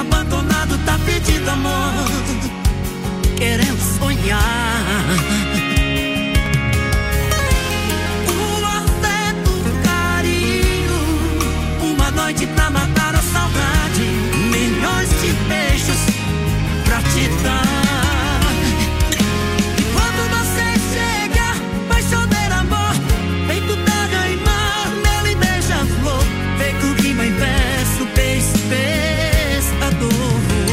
abandonado, tá pedindo amor, querendo sonhar. O afeto, o carinho, uma noite pra matar a saudade, milhões de beijos pra te dar. E quando você chega, vai chover amor, feito terra e mar, nele beija-flor, feito rima em verso, pescador.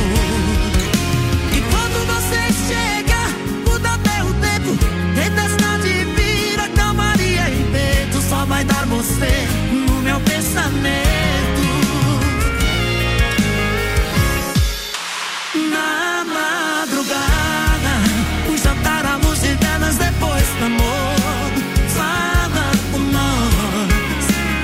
E quando você chega, muda até o tempo, tempestade vira calmaria e peito, só vai dar você no meu pensamento. Na madrugada, um jantar à luz de velas depois do amor, fala com nós.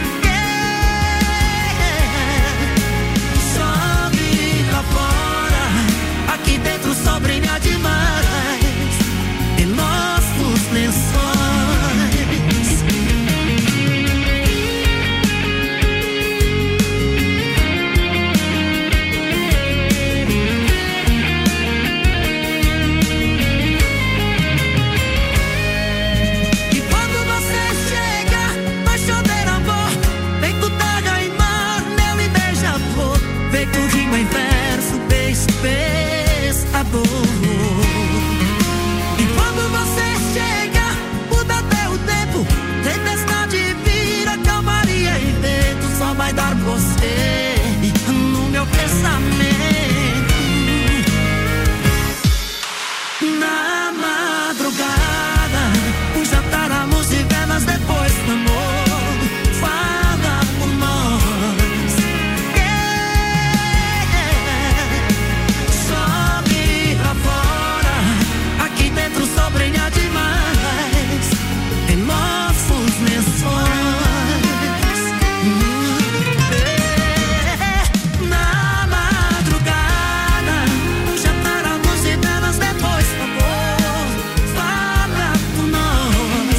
Chove lá fora, aqui dentro o sol brilha demais em nossos lençóis. Em verso, pescador. E quando você chega, muda até o tempo, tempestade vira calmaria e vento, só vai dar você no meu pensamento. Na madrugada, um jantar à luz de velas depois do amor, fala com nós. Só brilha demais em nossos lençóis. Na madrugada, um jantar à luz de velas depois do amor, fala com nós.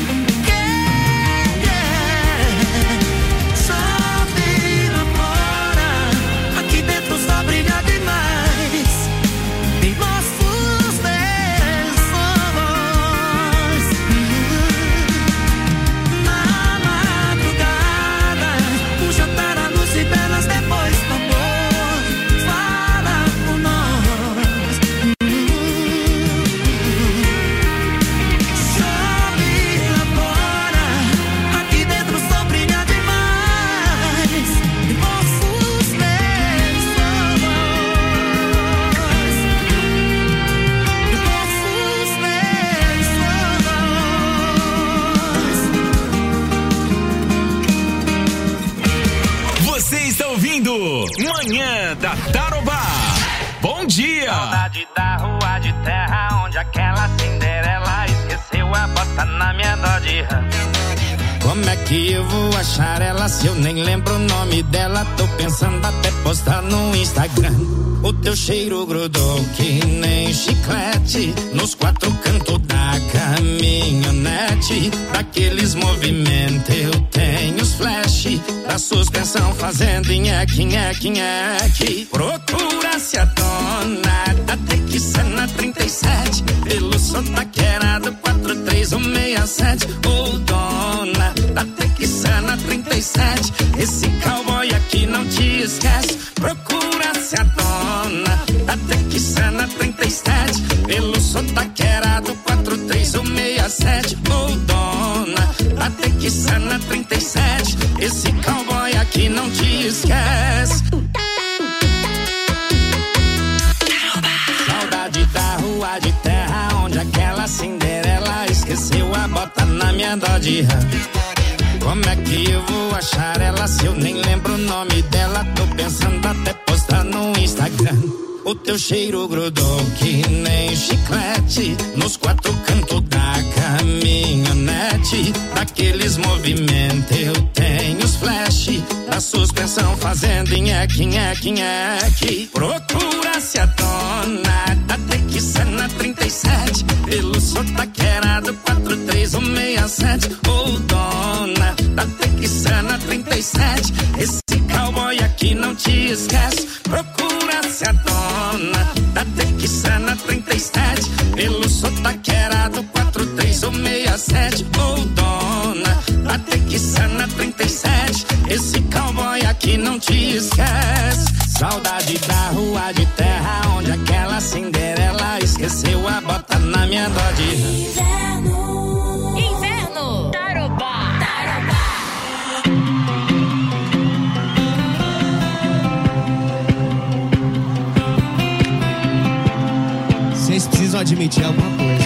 Chove lá fora, aqui dentro só brilha demais em nossos lençóis. Manhã da Tarobá. Bom dia. Saudade da rua de terra onde aquela Cinderela esqueceu a bota na minha Dodge Ram. Como é que eu vou achar ela se eu nem lembro o nome dela? Tô pensando até postar no Instagram. O teu cheiro grudou que nem chiclete nos quatro cantos da caminhonete. Daqueles movimentos eu tenho os flash da suspensão fazendo nheque, nheque, nheque. Procura-se a dona da Texana 37 pelo sotaqueirado 43167. Ô dona da Texana 37, esse cowboy aqui não te esquece. Procura-se a dona da Texana 37 pelo sotaqueirado 43167. Ô dona da Texana 37, esse cowboy aqui não te esquece. Saudade da rua de terra onde aquela Cinderela esqueceu a bota na minha Dodge Ram. Como é que eu vou achar ela se eu nem lembro o nome dela? Tô pensando até postar no Instagram. O teu cheiro grudou que nem chiclete nos quatro cantos da caminhonete. Daqueles movimentos eu tenho os flash da suspensão fazendo nheque, nheque, nheque. Procura-se a dona da Texana 37 pelo sotaqueirado 43167. Ô dona da Texana 37, esse cowboy aqui não te esquece. Procura Saudade da rua de terra, onde aquela Cinderela esqueceu a bota na minha Dodge. Inverno. Tarobá. Vocês precisam admitir alguma coisa.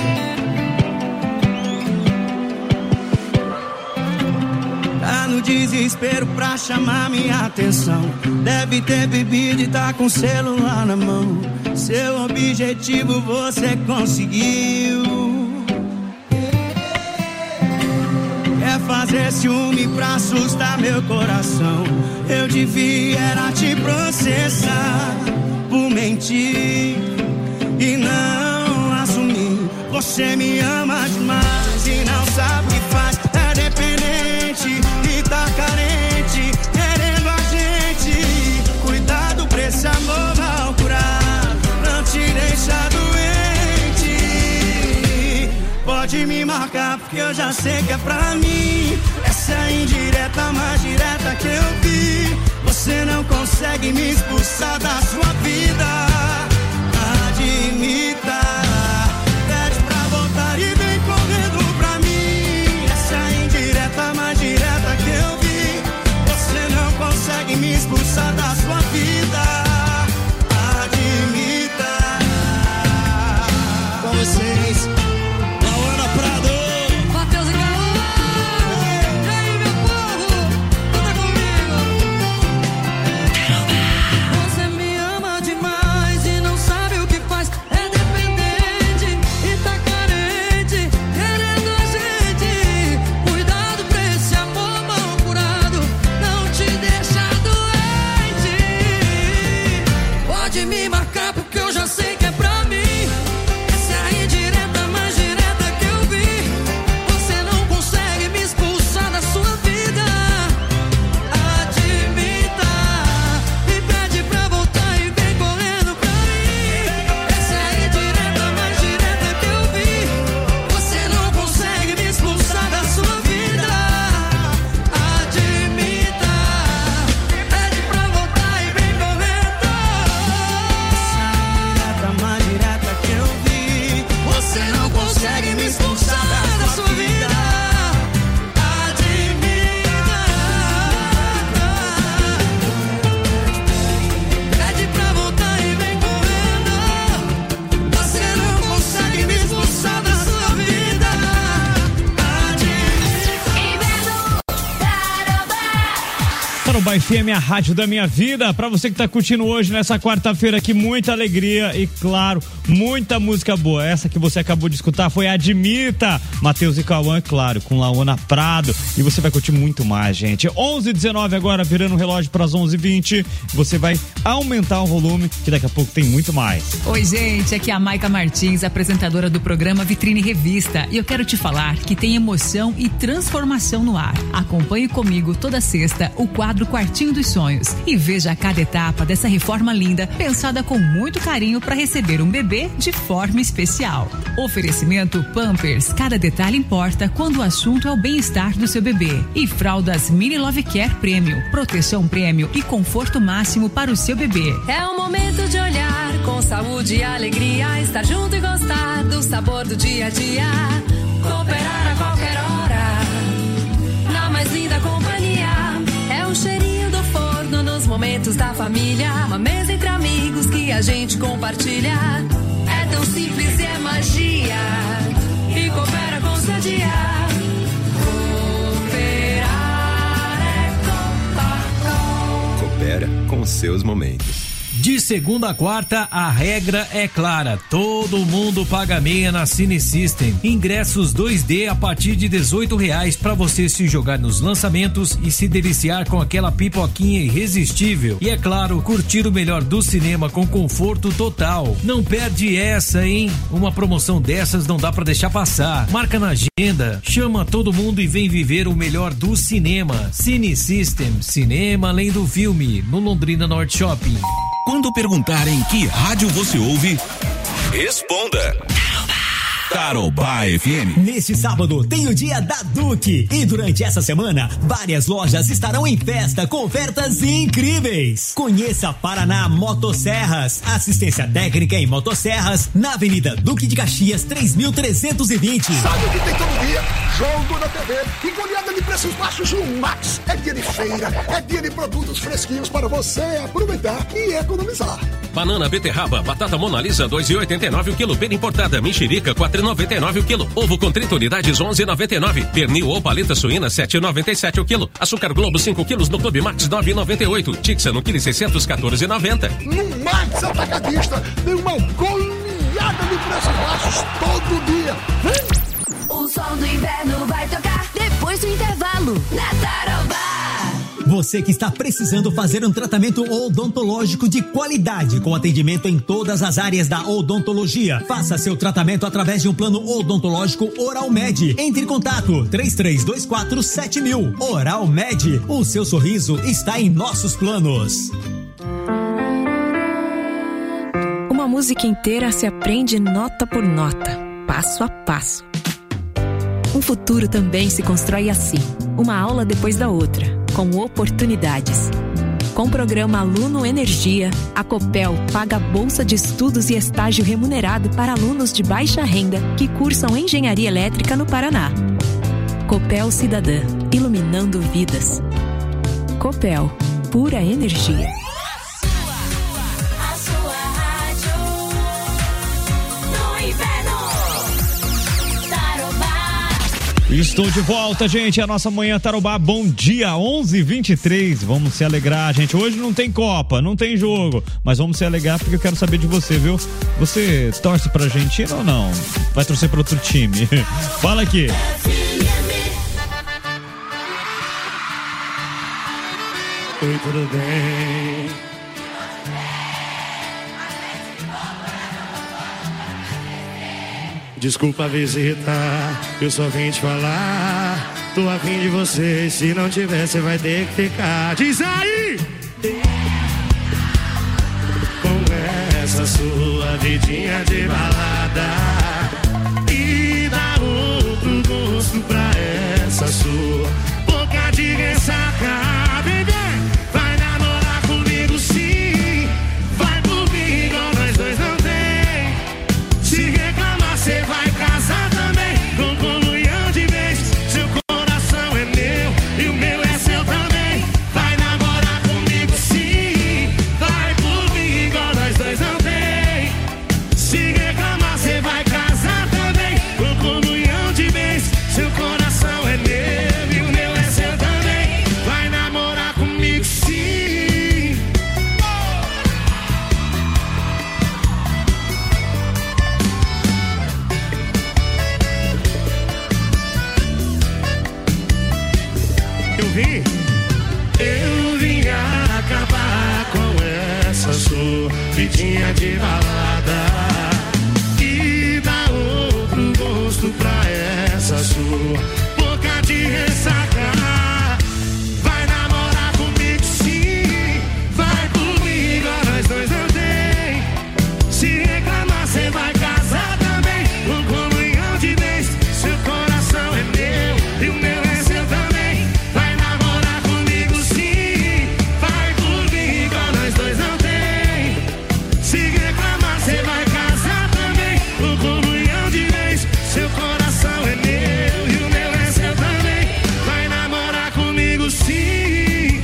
Tá no desespero pra chamar minha atenção. Deve ter bebido e tá com o celular na mão. Seu objetivo você conseguiu. Quer fazer ciúme pra assustar meu coração. Eu devia era te processar por mentir e não assumir. Você me ama demais e não sabe o que faz. É dependente e tá carente, querendo a gente. Cuidado pra esse amor mal curado, não te deixa doente. Pode me marcar porque eu já sei que é pra mim. Essa é a indireta mais direta que eu vi. Você não consegue me expulsar da sua vida. Admita, pede pra voltar e vem correndo pra mim. Essa é a indireta mais direta que eu vi. Você não consegue me expulsar da sua vida. Admita. Com vocês, Lauana Prado, Matheus e Caô. E aí, meu povo? Canta comigo. Você me ama demais e não sabe o que faz. É dependente e tá carente, querendo a gente. Cuidado pra esse amor mal curado, não te deixa doente. Pode me marcar porque eu já sei que é pra mim. Essa é a indireta mais direta que eu vi. Você não consegue me expulsar da sua vida. Admita e pede pra voltar e vem correndo pra mim. Essa é a indireta mais direta que eu vi. Você não consegue me expulsar da sua vida. Admita, pede pra voltar e vem correndo. Indireta mais direta que eu vi. Você não consegue me expulsar da sua vida. Admita, pede pra voltar e vem correndo. Você não consegue me expulsar da sua vida. Tarobá FM, a rádio da minha vida. Pra você que tá curtindo hoje, nessa quarta-feira aqui, muita alegria e, claro, muita música boa. Essa que você acabou de escutar foi Admita, Matheus e Cauã, claro, com Lauana Prado. E você vai curtir muito mais, gente. 11h19 agora, virando o relógio pras 11h20. Você vai aumentar o volume, que daqui a pouco tem muito mais. Oi, gente, aqui é a Maica Martins, apresentadora do programa Vitrine Revista, e eu quero te falar que tem emoção e transformação no ar. Acompanhe comigo toda sexta o quadro Quartinho dos Sonhos e veja cada etapa dessa reforma linda, pensada com muito carinho para receber um bebê de forma especial. Oferecimento Pampers, cada detalhe importa quando o assunto é o bem-estar do seu bebê. E fraldas Mini Love Care Premium, proteção prêmio e conforto máximo para o seu bebê. É o momento de olhar com saúde e alegria, estar junto e gostar do sabor do dia a dia. Cooperar a qualquer hora, na mais linda companhia. É o cheirinho do forno nos momentos da família. Uma mesa entre amigos que a gente compartilha. É tão simples e é magia. E coopera com seu dia. Cooperar é Copacol. Coopera com seus momentos. De segunda a quarta, a regra é clara. Todo mundo paga meia na Cine System. Ingressos 2D a partir de R$18 para você se jogar nos lançamentos e se deliciar com aquela pipoquinha irresistível. E é claro, curtir o melhor do cinema com conforto total. Não perde essa, hein? Uma promoção dessas não dá para deixar passar. Marca na agenda, chama todo mundo e vem viver o melhor do cinema. Cine System, cinema além do filme, no Londrina Norte Shopping. Quando perguntarem que rádio você ouve, responda. Tarobá FM. Neste sábado tem o dia da Duque e durante essa semana várias lojas estarão em festa com ofertas incríveis. Conheça Paraná Motosserras, assistência técnica em motosserras na Avenida Duque de Caxias 3320. Sabe o que tem todo dia? Jogo na TV e goleada de preços baixos no Max. É dia de feira, é dia de produtos fresquinhos para você aproveitar e economizar. Banana, beterraba, batata Mona Lisa 2,89 o quilo, pera importada, mexerica 4,99 o quilo, ovo com 30 unidades 11,99, pernil ou paleta suína 7,97 o quilo, açúcar Globo 5 quilos no Clube Max 9,98, Tixa no quilo 614,90. No Max Atacadista tem uma goleada de preços baixos todo dia. Vem! O som do inverno vai tocar depois do intervalo na Tarobá. Você que está precisando fazer um tratamento odontológico de qualidade com atendimento em todas as áreas da odontologia. Faça seu tratamento através de um plano odontológico Oral Med. Entre em contato 33247000. Oral Med, o seu sorriso está em nossos planos. Uma música inteira se aprende nota por nota, passo a passo. Um futuro também se constrói assim, uma aula depois da outra, com oportunidades. Com o programa Aluno Energia, a Copel paga bolsa de estudos e estágio remunerado para alunos de baixa renda que cursam engenharia elétrica no Paraná. Copel Cidadã, iluminando vidas. Copel, pura energia. Estou de volta, gente, a nossa manhã Tarobá, bom dia, 11h23, vamos se alegrar, gente, hoje não tem Copa, não tem jogo, mas vamos se alegrar porque eu quero saber de você, viu? Você torce pra Argentina ou não? Vai torcer pra outro time? Fala aqui. Oi, tudo bem? Desculpa a visita, eu só vim te falar. Tô a fim de você, se não tiver, você vai ter que ficar. Diz aí! Com essa sua vidinha de balada e dá outro gosto pra essa sua boca de ressaca, baby. Vai namorar comigo sim, vai por mim igual nós dois não tem. Se reclamar, cê vai casar também, com comunhão de bens. Seu coração é meu e o meu é seu também. Vai namorar comigo sim, vai por mim igual nós dois não tem. Se reclamar, cê vai casar também, com comunhão de bens. Seu coração é meu e o meu é seu também. Vai namorar comigo sim. Eu vim acabar com essa sua vidinha de balada e dar outro gosto pra essa sua boca de ressaca. Vai namorar comigo sim, vai por mim igual nós dois não tem. Se reclamar, cê vai casar também, com comunhão de bens. Seu coração é meu e o meu é seu também. Vai namorar comigo sim, vai por mim igual nós dois não tem. Se reclamar, cê vai casar também, com comunhão de bens. Seu coração é meu e o meu é seu também. Vai namorar comigo sim.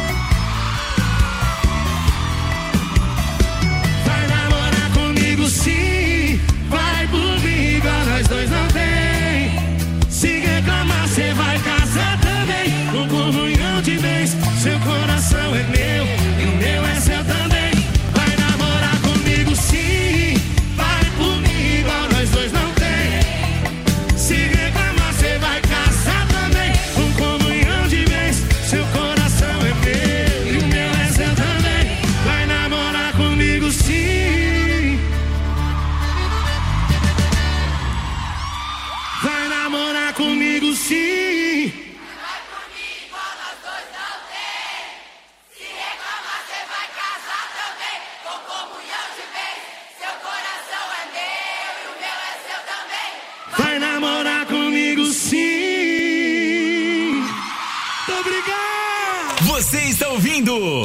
Vai namorar comigo sim, vai por mim igual nós dois não tem. Se reclamar, cê vai casar também, com comunhão de bens. Seu coração é meu e o meu é seu também. Vai namorar comigo sim, vai por mim igual nós dois não tem. Se reclamar, cê vai casar também, com comunhão de bens. Seu coração é meu e o meu é seu também. Vai namorar comigo sim. Vai namorar comigo sim.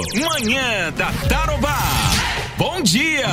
Manhã da Tarobá. Bom dia.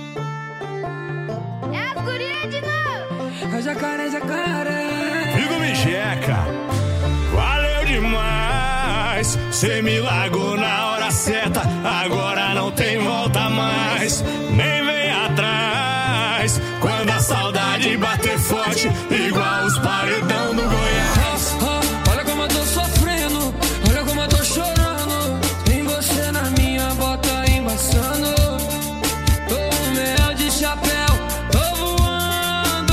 É as gurias de novo. É jacaré, jacaré. Figo me checa. Valeu demais. Cê me largou na hora certa. Agora não tem volta mais. Nem vem atrás. Quando a saudade bater forte, igual os paredão do Goiás. Olha como eu tô sofrendo. Olha como eu tô chorando. Tem você na minha bota embaçando. Tô no mel de chapéu. Tô voando.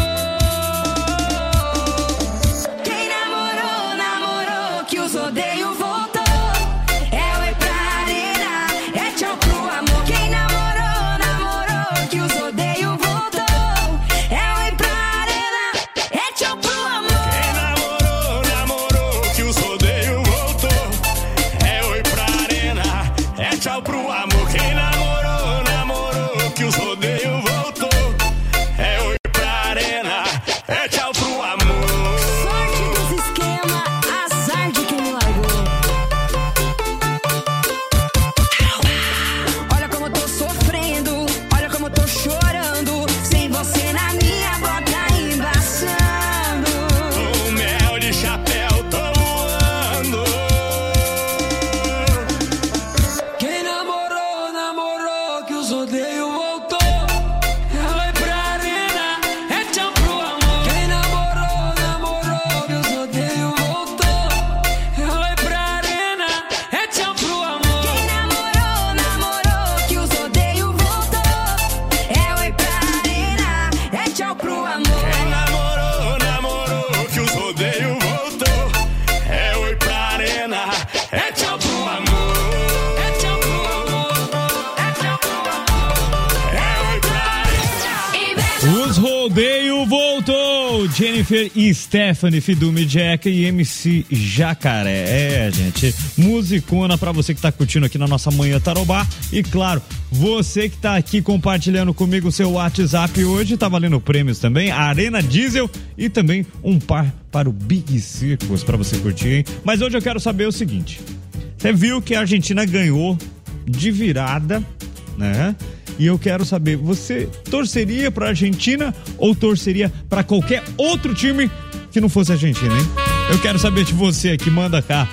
Quem namorou, namorou, que os odeio voltou. É oi pra arena, é tchau pro amor. Quem namorou, namorou, que os odeio voltou. É oi pra arena, é tchau pro amor. Quem namorou, namorou, que os rodeio voltou. É oi pra arena, é tchau pro amor. Quem namorou, namorou, que os rodeio voltou. É oi pra arena, é tchau pro amor. Sorte dos esquema, azar de quem me largou. Olha como eu tô sofrendo, olha como eu tô chorando. Sem você na minha bota embaçando. O mel de chapéu, tô voando. Quem namorou, namorou, que os odeio voltou. É oi pra arena, é tchau pro amor. Quem namorou, namorou, que os odeio voltou. É oi pra arena, é tchau pro amor. Quem namorou, namorou, que os odeio voltou. É oi pra arena, é tchau pro amor. Quem namorou, namorou, que os rodeio voltou. É oi pra arena, é tchau pro amor. É tchau pro amor, é tchau pro amor. É oi pra arena. Os rodeio voltou. Jennifer e Stephanie, Fidume Jack e MC Jacaré. É, gente, musicona pra você que tá curtindo aqui na nossa Manhã Tarobá. E claro, você que tá aqui compartilhando comigo o seu WhatsApp hoje, tá valendo prêmios também, a Arena Diesel e também um par para o Big Circus pra você curtir, hein? Mas hoje eu quero saber o seguinte: você viu que a Argentina ganhou de virada, né? E eu quero saber, você torceria pra Argentina ou torceria pra qualquer outro time que não fosse a Argentina, hein? Eu quero saber de você aqui, manda cá,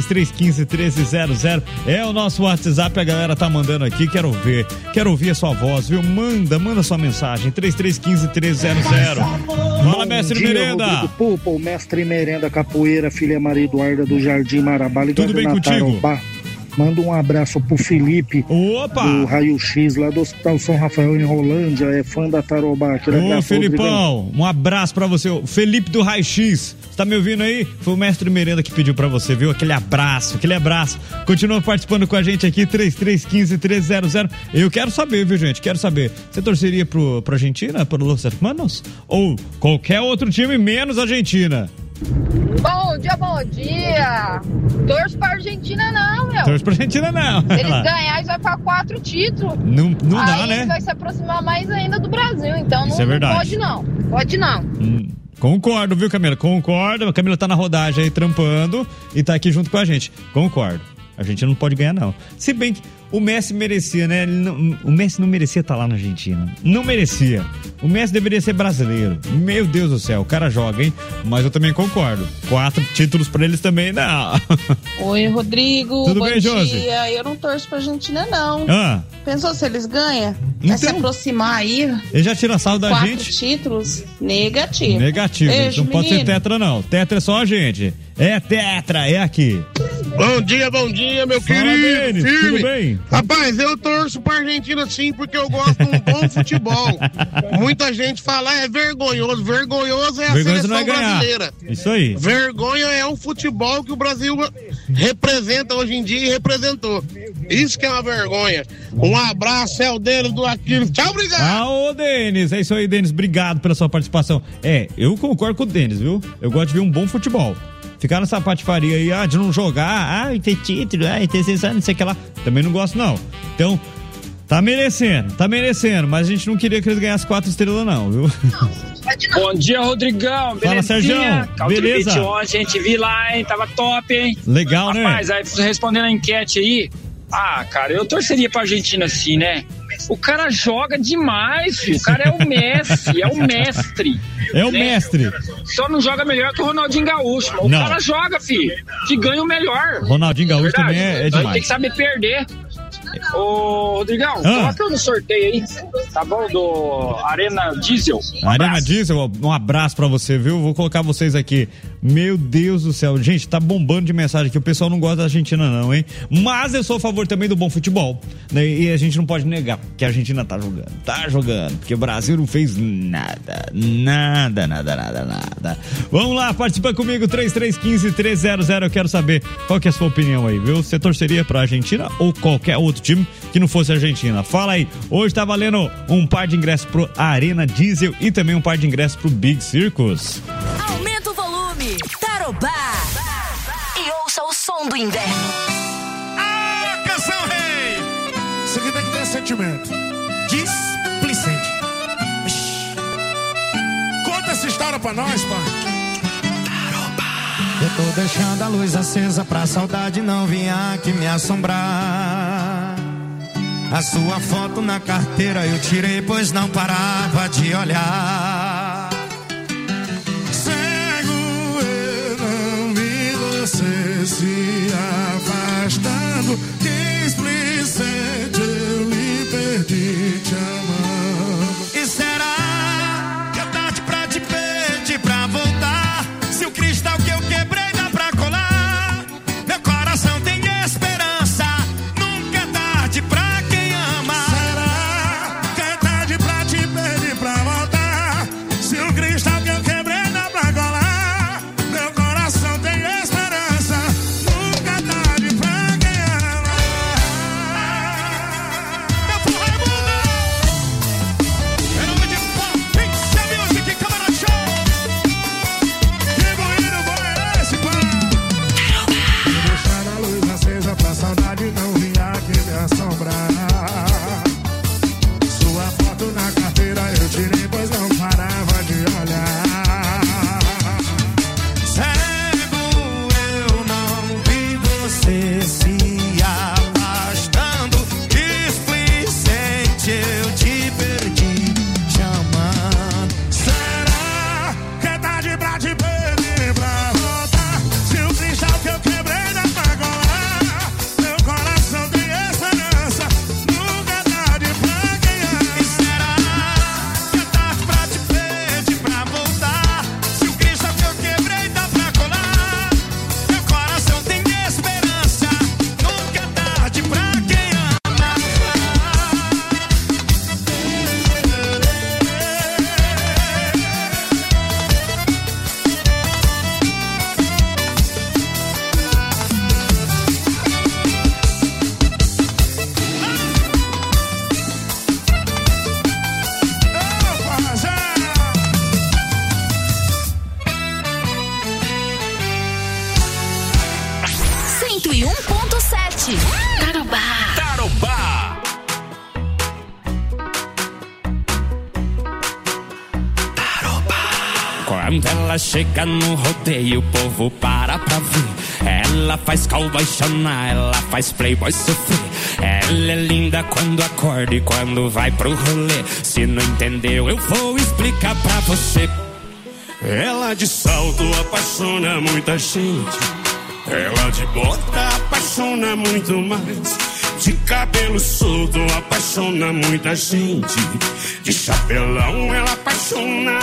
3315-1300, é o nosso WhatsApp, a galera tá mandando aqui, quero ouvir a sua voz, viu? Manda sua mensagem, 3315-1300. Fala, mestre Merenda. Rodrigo Pupa, o mestre Merenda Capoeira, filha Maria Eduarda do Jardim Marabá. Tudo bem contigo? Manda um abraço pro Felipe. Opa! Do Raio X, lá do Hospital São Rafael, em Rolândia. É fã da Tarobá. Ô, Felipão, um abraço pra você. O Felipe do Raio X, você tá me ouvindo aí? Foi o mestre Merenda que pediu pra você, viu? Aquele abraço. Continua participando com a gente aqui, 3315-1300. Eu quero saber, viu, gente? Quero saber. Você torceria pra Argentina, pro Los Hermanos? Ou qualquer outro time, menos a Argentina? Bom dia. Torço pra Argentina não, meu. Torço pra Argentina não. Se eles ganharem, eles vão pra 4 títulos. Não dá, aí né? Eles vai se aproximar mais ainda do Brasil, então Isso não, é verdade. Pode não. Concordo, viu, Camila? Concordo. A Camila tá na rodagem aí, trampando e tá aqui junto com a gente. Concordo. A gente não pode ganhar, não. Se bem que o Messi merecia, né? O Messi não merecia estar lá na Argentina. Não merecia. O Messi deveria ser brasileiro. Meu Deus do céu, o cara joga, hein? Mas eu também concordo. 4 títulos pra eles também, não. Oi, Rodrigo. Tudo bom bem, Josi? dia. Eu não torço pra Argentina, não. Ah. Pensou se eles ganham? Vai Então, se aproximar aí. ele já tira sarro da 4 gente. títulos? Negativo. Negativo. Beijo, Não pode ser menino. tetra, não. Tetra é só a gente. É tetra, é aqui. Bom dia, meu Fala, querido. Denis, Firme. tudo bem? Rapaz, eu torço pra Argentina sim, porque eu gosto de um bom futebol. Muita gente fala, é vergonhoso. Vergonhoso é a Vergonhoso seleção não é ganhar. brasileira. Isso aí. Vergonha é o futebol que o Brasil representa hoje em dia e representou. Isso que é uma vergonha. Um abraço, é o Denis do Aquiles. Tchau, obrigado. Ô, Denis, é isso aí, Denis. Obrigado pela sua participação. Eu concordo com o Denis, viu? Eu gosto de ver um bom futebol. Ficar nessa patifaria aí, de não jogar, ter título, ter sessão, não sei o que lá. Também não gosto, não. Então, tá merecendo, mas a gente não queria que eles ganhassem 4 estrelas, não, viu? Bom dia, Rodrigão. Fala, Sergião. Beleza? Ontem, a gente viu lá, hein? Tava top, hein? Legal, né? Rapaz, aí respondendo a enquete aí, Ah, cara, eu torceria pra Argentina sim, né? O cara joga demais, filho. O cara é o Messi, é o mestre. É o mestre. Só não joga melhor que o Ronaldinho Gaúcho. O cara joga, filho, que ganha o melhor. Ronaldinho Gaúcho também é demais. Tem que saber perder. Ô, Rodrigão, coloca no sorteio aí, tá bom? Do Arena Diesel. Arena Diesel, um abraço pra você, viu? Vou colocar vocês aqui. Meu Deus do céu, gente, tá bombando de mensagem aqui. O pessoal não gosta da Argentina não, hein? Mas eu sou a favor também do bom futebol, né? E a gente não pode negar que a Argentina tá jogando, porque o Brasil não fez nada. Vamos lá, participa comigo, 3315-300. Eu quero saber qual que é a sua opinião aí, viu? Você torceria pra Argentina ou qualquer outro time que não fosse Argentina? Fala aí. Hoje tá valendo um par de ingressos pro Arena Diesel e também um par de ingressos pro Big Circus. Aumenta o volume, Tarobá, e ouça o som do inverno. Ah, canção rei! Isso aqui tem que ter sentimento. Displicente. Conta essa história pra nós, pai. Eu tô deixando a luz acesa pra saudade não vir aqui me assombrar. A sua foto na carteira eu tirei, pois não parava de olhar. Cego eu não vi você se afastando. Displicente eu lhe perdi te amando. E será que é tarde pra te pedir pra voltar? Se o cristal que eu quebrei dá pra colar, meu coração tem esperança. Nunca é tarde pra quem ama. Será que é tarde pra te pedir pra voltar? Se o cristal que eu quebrei dá pra colar, meu coração tem esperança. Nunca é tarde pra quem ama. Meu porra é mundo. Em nome de Pixel Music, Câmara Show. Deixar a luz acesa pra saudade não vir aqui me assombrar. Sua foto na carteira eu tirei, pois não parava de olhar. Cego eu não vi você se afastando. Displicente eu te perdi te amando. Será que é tarde pra te pedir pra voltar? Se o cristal que eu quebrei dá pra colar, meu coração tem esperança. Nunca é tarde pra quem ama. E será que é tarde pra te pedir pra voltar? Se o cristal que eu quebrei dá pra colar, meu coração tem esperança. Nunca é tarde pra quem ama. Tarobá. Quando ela chega no rodeio, o povo para pra ver. Ela faz cowboy chorar, ela faz playboy sofrer. Ela é linda quando acorda e quando vai pro rolê. Se não entendeu, eu vou explicar pra você. Ela de salto apaixona muita gente. Ela de bota apaixona muito mais. De cabelo solto apaixona muita gente. De chapelão ela apaixona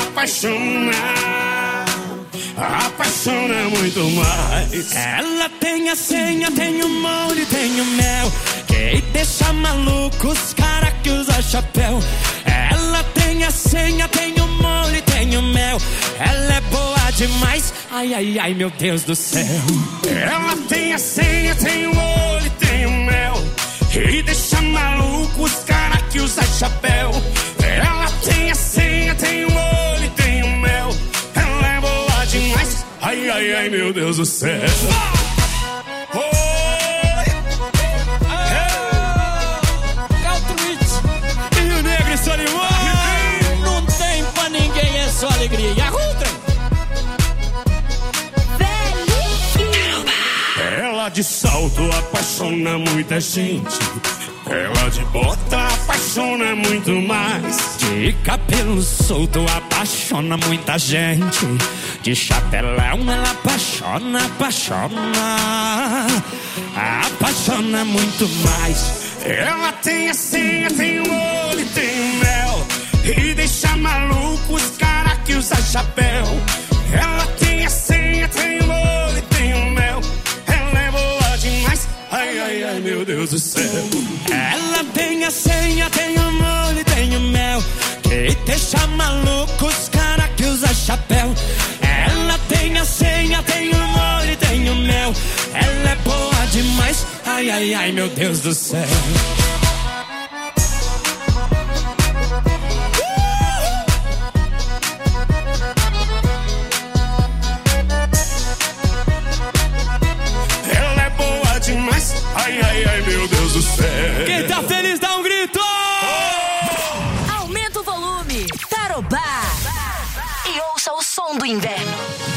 muito mais. Ela tem a senha, tem o molho, tem o mel, que deixa maluco os cara que usa chapéu. Ela tem a senha, tem o molho, tem o mel. Ela é boa demais, ai, ai, ai, meu Deus do céu. Ela tem a senha, tem o olho, tem o mel, e deixa maluco os cara que usa chapéu. Ela tem a senha, tem o olho, tem o mel. Ela é boa demais, ai, ai, ai, meu Deus do céu. E o Negro e Solimão, não tem pra ninguém, é só alegria. E a Rutra? Ela de salto apaixona muita gente. Ela de bota apaixona muito mais. De cabelo solto apaixona muita gente. De chapelão ela apaixona, apaixona muito mais. Ela tem a senha, tem o olho, tem o mel, e deixa maluco os cara que usa chapéu. Ela tem a senha, tem o olho, tem o mel. Ela é boa demais, ai, ai, ai, meu Deus do céu. Ela tem a senha, tem o molho, tem o mel, que deixa maluco os cara que usa chapéu. Ela tem a senha, tem o molho, tem o mel. Ela é boa demais, ai, ai, ai, meu Deus do céu. Ela é boa demais, ai, ai, ai, meu Deus do céu. Quem tá feliz dá um grito! Aumenta o volume, Tarobá. E ouça o som do inverno.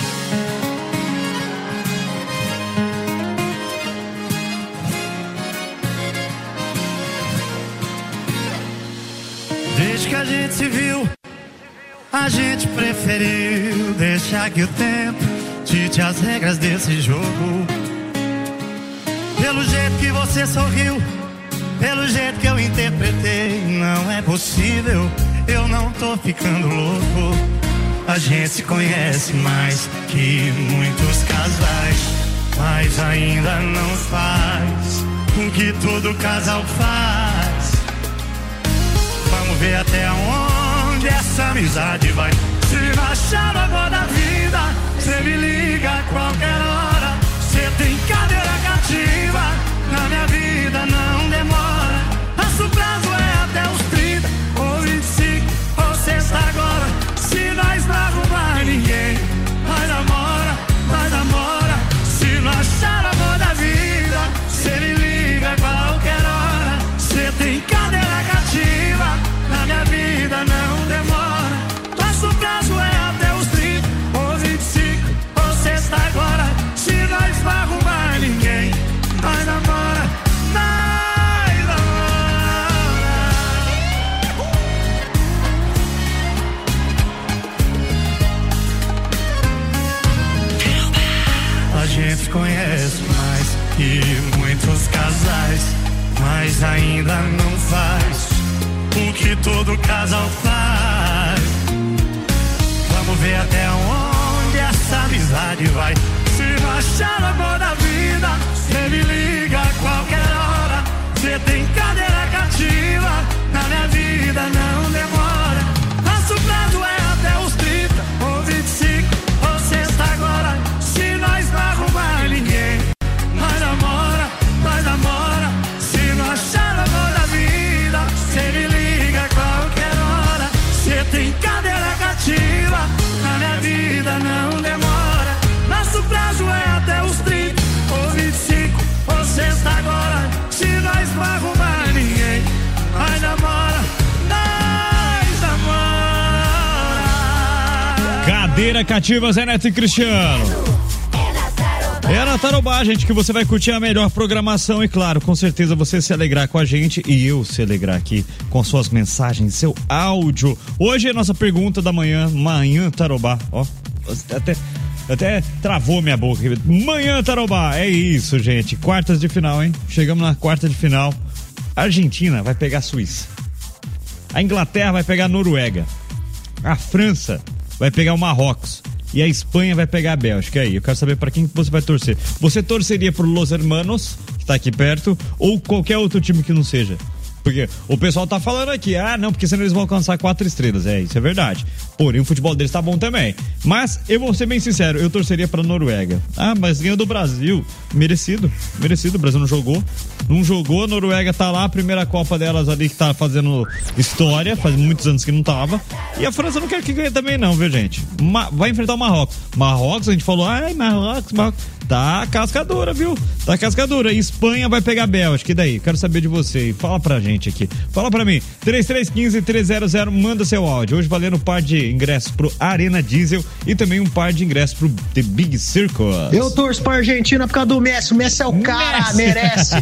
Desde que a gente se viu, a gente preferiu deixar que o tempo dite as regras desse jogo. Pelo jeito que você sorriu, pelo jeito que eu interpretei, não é possível, eu não tô ficando louco. A gente se conhece mais que muitos casais, mas ainda não faz o que todo casal faz. Vamos ver até onde essa amizade vai. Se não achar agora da vida, cê me liga a qualquer hora. Cê tem cadeira cativa, na minha vida não demora. Nosso prazo é até os 30 ou 25 ou sexta agora. Se nós não arrumar ninguém, nós namora, nós namora. Se não achar amor da vida, cê me liga a qualquer hora. Cê tem cadeira cativa, na minha vida não demora. Nosso prazo é até os 30 ou 25 ou sexta agora. Se nós não arrumar ninguém, nós namora, nós namora. A gente conhece mais que muitos casais, mas ainda não faz o que todo casal faz. Vamos ver até onde essa amizade vai. Se não achar amor da vida, cê me liga a qualquer hora. Cê tem cadeira cativa, na minha vida não demora. Nosso prazo é até os 30 ou 25 ou sexta agora. Se nós não arrumar ninguém, nós namora, nós namora. Se não achar amor da vida, cê me liga a qualquer hora. Cê tem cadeira cativa, na minha vida não demora. Nosso prazo é até os 30 ou 25 ou sexta agora. Se nós não arrumar ninguém, nós namora, nós namora. Cadeira cativa, Zé Neto e Cristiano. É na Tarobá, gente, que você vai curtir a melhor programação e, claro, com certeza você se alegrar com a gente e eu se alegrar aqui com suas mensagens, seu áudio. Hoje é a nossa pergunta da manhã Tarobá, ó, até travou minha boca. Manhã Tarobá, é isso, gente, quartas de final, hein? Chegamos na quarta de final. A Argentina vai pegar a Suíça. A Inglaterra vai pegar a Noruega. A França vai pegar o Marrocos. E a Espanha vai pegar a Bélgica. E aí, eu quero saber pra quem você vai torcer. Você torceria pro Los Hermanos, que tá aqui perto, ou qualquer outro time que não seja? Porque o pessoal tá falando aqui, não, porque senão eles vão alcançar 4 estrelas. Isso é verdade. Porém, o futebol deles tá bom também. Mas, eu vou ser bem sincero, eu torceria pra Noruega. Mas ganhou do Brasil. Merecido. O Brasil não jogou, a Noruega tá lá, a primeira Copa delas ali que tá fazendo história, faz muitos anos que não tava. E a França não quer que ganhe também não, viu, gente? Vai enfrentar o Marrocos. Marrocos, a gente falou, Marrocos. Tá cascadura, viu? Tá cascadura. Espanha vai pegar Bélgica. E daí? Quero saber de você. Fala pra gente aqui. Fala pra mim. 3315-300. Manda seu áudio. Hoje valendo um par de ingressos pro Arena Diesel e também um par de ingressos pro The Big Circle. Eu torço pra Argentina por causa do Messi. O Messi é o cara, merece.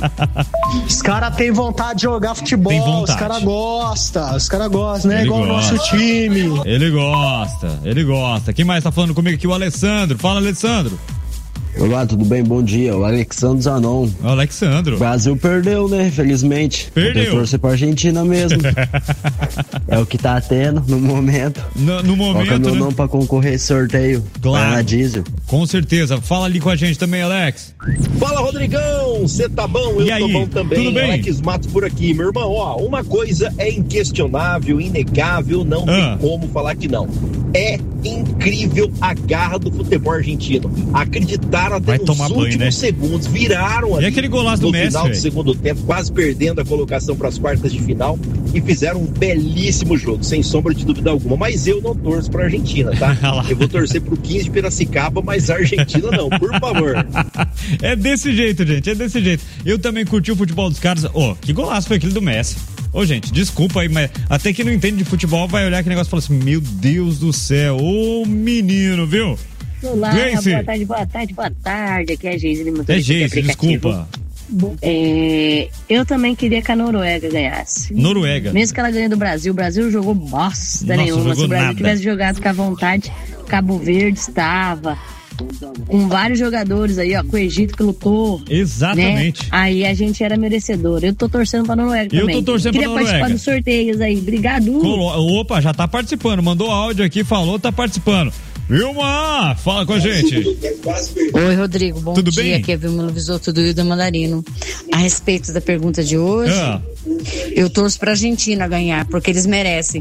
Os caras têm vontade de jogar futebol. Os caras gostam, né? Igual o nosso time. Ele gosta. Quem mais tá falando comigo aqui? O Alessandro. Fala, Alessandro. Olá, tudo bem? Bom dia. O Alexandro Zanon. O Alexandro. O Brasil perdeu, né? Infelizmente. Perdeu. Vou torcer pra Argentina mesmo. É o que tá tendo no momento. No momento, Coloca meu né? nome pra concorrer esse sorteio. Claro. Na Diesel. Com certeza. Fala ali com a gente também, Alex. Fala, Rodrigão. Você tá bom? Eu tô bom também. Tudo bem? Alex Matos por aqui. Meu irmão, ó, uma coisa é inquestionável, inegável, não tem como falar que não. É incrível a garra do futebol argentino. Acreditaram até nos últimos segundos, viraram ali. E aquele golaço do Messi, no final do segundo tempo, quase perdendo a colocação para as quartas de final e fizeram um belíssimo jogo, sem sombra de dúvida alguma. Mas eu não torço pra Argentina, tá? Eu vou torcer pro 15 de Piracicaba, mas a Argentina não, por favor. É desse jeito, gente, é desse jeito. Eu também curti o futebol dos caras. Que golaço foi aquele do Messi. Gente, desculpa aí, mas até quem não entende de futebol vai olhar aquele negócio e falar assim, meu Deus do céu, menino, viu? Olá, Gleice. boa tarde, aqui é a Geise. É Geise, desculpa. Eu também queria que a Noruega ganhasse. Noruega? Mesmo que ela ganhe do Brasil, o Brasil jogou bosta nenhuma. Se o Brasil tivesse jogado com a vontade, Cabo Verde estava com vários jogadores aí, com o Egito que lutou. Exatamente. Né? Aí a gente era merecedor. Eu tô torcendo pra Noruega também. Eu tô torcendo pra Noruega. Queria participar dos sorteios aí. Obrigado. Opa, já tá participando. Mandou áudio aqui, falou, tá participando. Vilma, fala com a gente. Oi, Rodrigo, bom tudo dia, bem? aqui é Vilma Visoto do Hilda Mandarino. A respeito da pergunta de hoje, eu torço pra Argentina ganhar, porque eles merecem.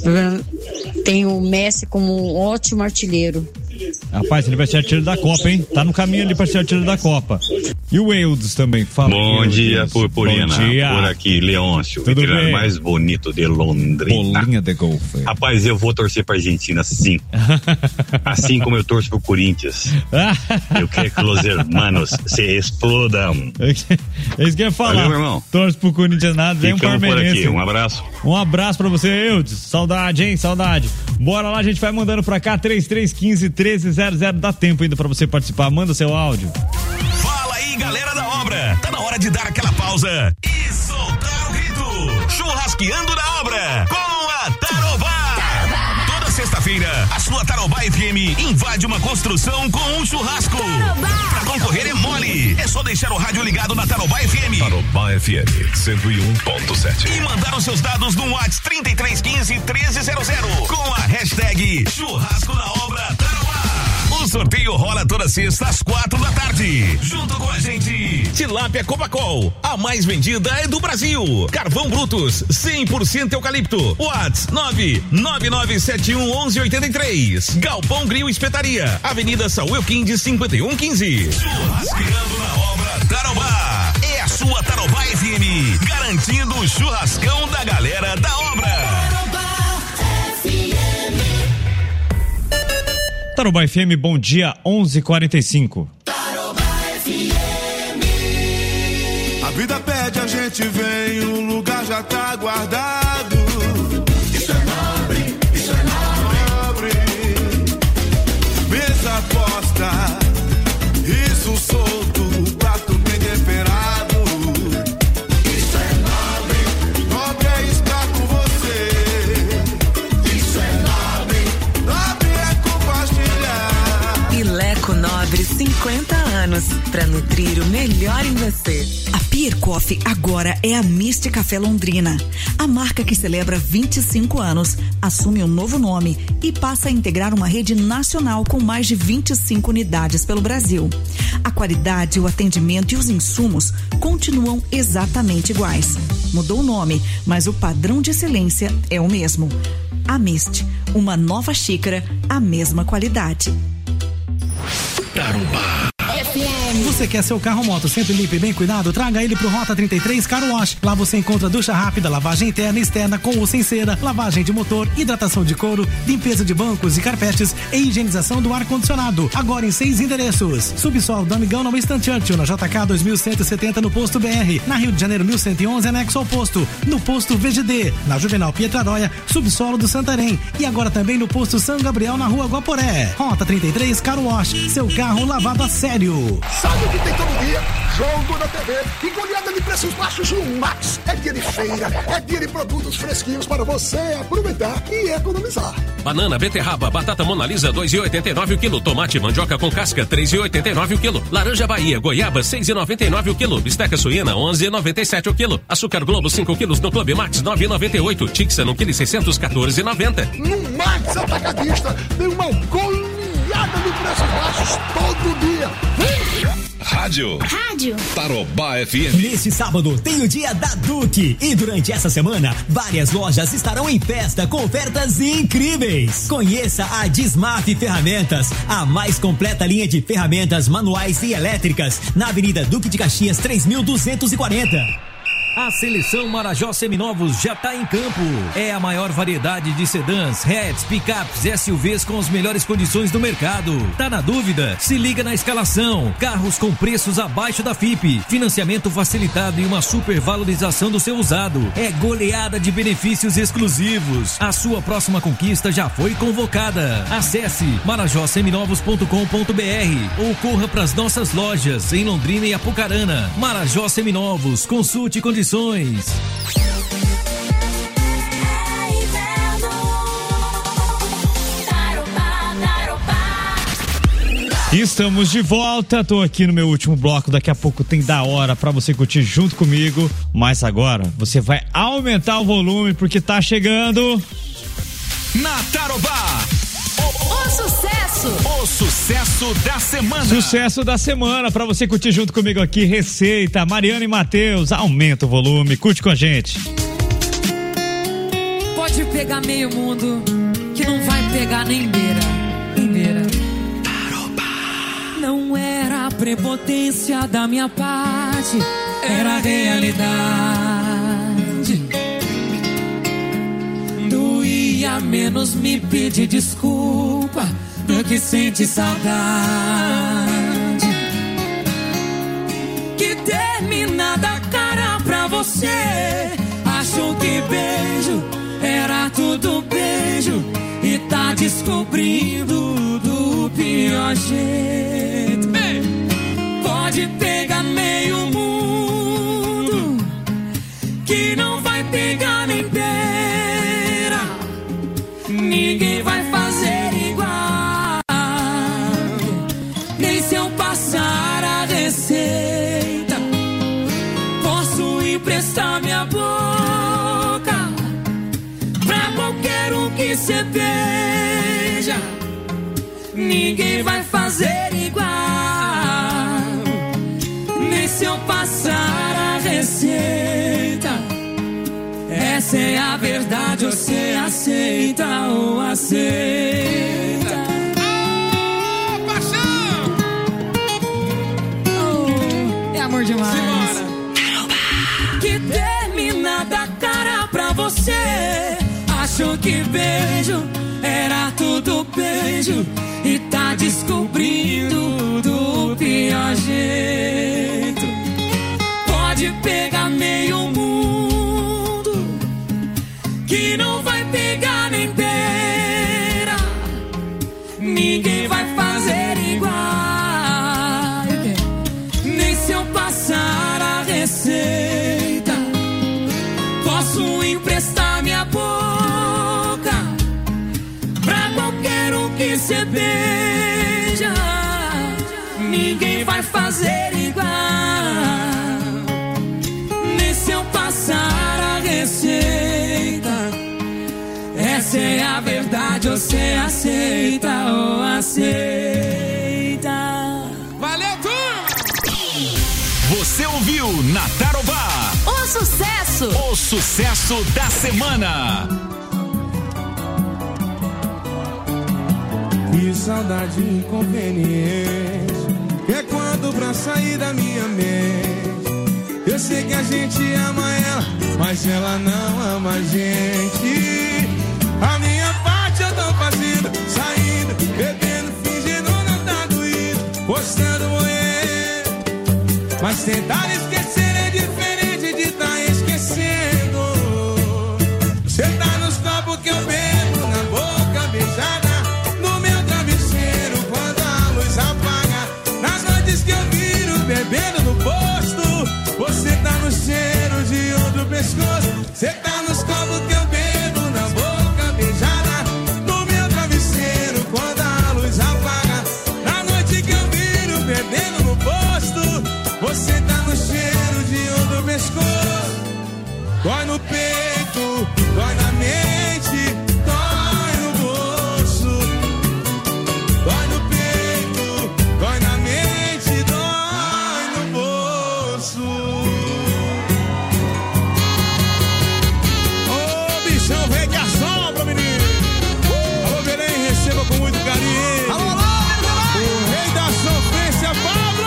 Tem o Messi como um ótimo artilheiro. Rapaz, ele vai ser artilheiro da Copa, hein? Tá no caminho ali pra ser artilheiro da Copa. E o Eudes também, fala. Bom dia, Purpurina. Bom dia. Por aqui, Leôncio, o Tudo veterano bem? mais bonito de Londrina. Bolinha de golfe. Rapaz, eu vou torcer pra Argentina, sim. Assim como eu torço pro Corinthians. Eu quero que os hermanos se explodam. É isso que eu ia falar. Valeu, meu irmão. Torce pro Corinthians nada, vem um Ficamos por parmenense. aqui, um abraço. Um abraço pra você, Eudes. Saudade, hein? Saudade. Bora lá, a gente vai mandando pra cá, 3315-1300. Dá tempo ainda pra você participar. Manda seu áudio. Fala aí, galera da obra. Tá na hora de dar aquela pausa e soltar o grito. Churrasqueando na obra com a Tarobá. Toda sexta-feira, a sua Tarobá FM invade uma construção com um churrasco. Pra concorrer é mole. É só deixar o rádio ligado na Tarobá FM. Tarobá FM 101.7. E mandar os seus dados no WhatsApp 3315-1300 com a hashtag Churrasco na Obra Tarobá. O sorteio rola toda sexta às 4h. Junto com a gente, Tilápia Copacol, a mais vendida é do Brasil. Carvão Brutus, 100% eucalipto. WhatsApp 999711183. Galpão Grill Espetaria, Avenida Saúl Quindes 5115. Churrasqueando na Obra Tarobá. É a sua Tarobá FM, garantindo o churrascão da galera da obra. Tarobá FM, bom dia, 11h45. A vida pede, a gente vem, o lugar já tá guardado. Isso é nobre, isso é nobre. Mesa posta, riso solto, prato bem temperado. Isso é nobre, nobre é estar com você. Isso é nobre, nobre é compartilhar. Pileco Nobre, 50 anos, pra nutrir o melhor em você. A Pier Coffee agora é a Mist Café Londrina. A marca que celebra 25 anos assume um novo nome e passa a integrar uma rede nacional com mais de 25 unidades pelo Brasil. A qualidade, o atendimento e os insumos continuam exatamente iguais. Mudou o nome, mas o padrão de excelência é o mesmo. A Mist, uma nova xícara, a mesma qualidade. Tarobá. FM. Você quer seu carro ou moto sempre limpo e bem cuidado? Traga ele pro Rota 33 Car Wash. Lá você encontra ducha rápida, lavagem interna e externa com ou sem cera, lavagem de motor, hidratação de couro, limpeza de bancos e carpetes e higienização do ar-condicionado. Agora em 6 endereços. Subsolo do Amigão no Winston Churchill, na JK 2170 no Posto BR. Na Rio de Janeiro 1111, anexo ao posto. No Posto VGD. Na Juvenal Pietraróia, subsolo do Santarém. E agora também no Posto São Gabriel, na Rua Guaporé. Rota 33 Car Wash. Seu carro lavado a sério. Sabe o que tem todo dia? Jogo na TV e goleada de preços baixos no Max. É dia de feira, é dia de produtos fresquinhos para você aproveitar e economizar. Banana, beterraba, batata Mona Lisa 2,89 o quilo. Tomate, mandioca com casca 3,89 o quilo. Laranja Bahia, goiaba 6,99 o quilo. Bisteca suína 11,97 o quilo. Açúcar Globo 5 quilos no Clube Max 9,98. Tixa no quilo 614,90. No Max Atacadista tem uma goleada de preços baixos todo dia. Rádio Tarobá FM. Neste sábado tem o dia da Duque e durante essa semana várias lojas estarão em festa com ofertas incríveis. Conheça a Dismaf Ferramentas, a mais completa linha de ferramentas manuais e elétricas na Avenida Duque de Caxias 3240. A seleção Marajó Seminovos já está em campo. É a maior variedade de sedãs, hatches, picapes, SUVs com as melhores condições do mercado. Tá na dúvida? Se liga na escalação. Carros com preços abaixo da FIPE, financiamento facilitado e uma super valorização do seu usado. É goleada de benefícios exclusivos. A sua próxima conquista já foi convocada. Acesse marajoseminovos.com.br ou corra para as nossas lojas em Londrina e Apucarana. Marajó Seminovos, consulte condições. Estamos de volta, tô aqui no meu último bloco, daqui a pouco tem Da Hora pra você curtir junto comigo, mas agora você vai aumentar o volume porque tá chegando na Tarobá. O sucesso da semana. Sucesso da semana pra você curtir junto comigo aqui. Receita, Mariana e Matheus. Aumenta o volume, curte com a gente. Pode pegar meio mundo, que não vai pegar nem beira. Nem beira. Não era a prepotência da minha parte, era a realidade. Doía menos me pedir desculpa do que sente saudade. Que termina da cara pra você. Achou que beijo era tudo beijo e tá descobrindo do pior jeito. Pode pegar meio mundo, que não vai pegar nem beira. Ninguém vai fazer igual, nem se eu passar a receita. Posso emprestar minha boca pra qualquer um que cê beija. Ninguém vai fazer igual, nem se eu passar a receita. Essa é a verdade, você aceita ou aceita? Oh, paixão! Oh, é amor demais. Simbora. Que termina da cara pra você. Achou que beijo era tudo beijo e tá descobrindo do pior jeito. Pode pegar meio mundo, que não vai pegar nem beira. Ninguém vai fazer igual, nem se eu passar a receita. Posso emprestar minha boca pra qualquer um que cê beija. Ninguém vai fazer igual, nem se eu passar a receita. Essa é a verdade, você aceita ou aceita? Valeu, turma! Você ouviu na Tarobá O sucesso! O sucesso da semana. Que saudade inconveniente quer quanto pra sair da minha mente. Eu sei que a gente ama ela, mas ela não ama a gente. A minha parte eu tô fazendo, saindo, bebendo, fingindo não tá doído, postando morrer. Mas tentar esquecer é diferente de tá esquecendo. Cê tá nos copos que eu bebo, na boca beijada, no meu travesseiro quando a luz apaga. Nas noites que eu viro bebendo no posto, você tá no cheiro de outro pescoço. Cê tá nos copos que eu bebo, na boca beijada, no meu travesseiro quando a luz apaga. Na noite que eu viro bebendo no posto, você tá no cheiro de outro pescoço. Dói no peito, dói na mente, dói no bolso. Dói no peito, dói na mente, dói no bolso. Ô bichão, vem que assopra, menino. Alô, Belém, receba com muito carinho. Alô, alô, o rei da sofrência, Pablo.